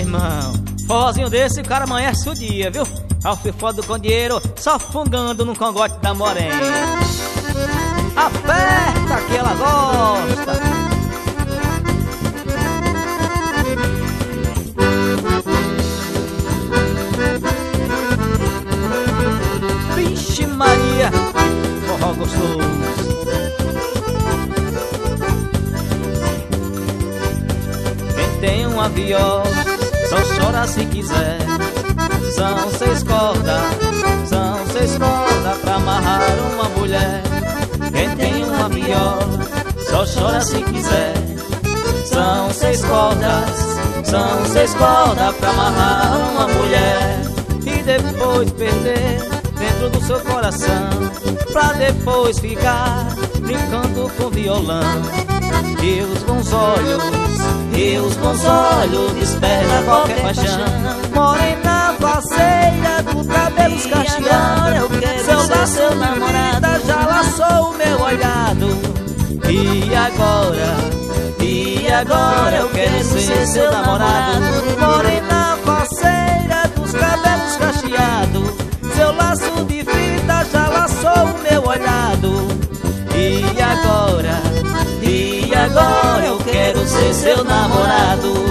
irmão, forrozinho desse o cara amanhece o dia, viu? Ao fifó do condieiro, só fungando no cangote da morena. Aperta que ela gosta. Vixe Maria, forró gostoso. Tem uma viola, só chora se quiser. São 6 cordas pra amarrar uma mulher. Quem tem uma viola, só chora se quiser. São 6 cordas pra amarrar uma mulher. E depois perder dentro do seu coração, pra depois ficar brincando com violão. E os bons olhos despertam qualquer paixão. Morena faceira do cabelos cacheados, eu quero ser seu namorado, já laçou o meu olhado. E agora eu quero ser seu namorado. Morena faceira dos cabelos cacheados, seu laço de fita já laçou o meu olhado. E agora eu quero ser seu namorado.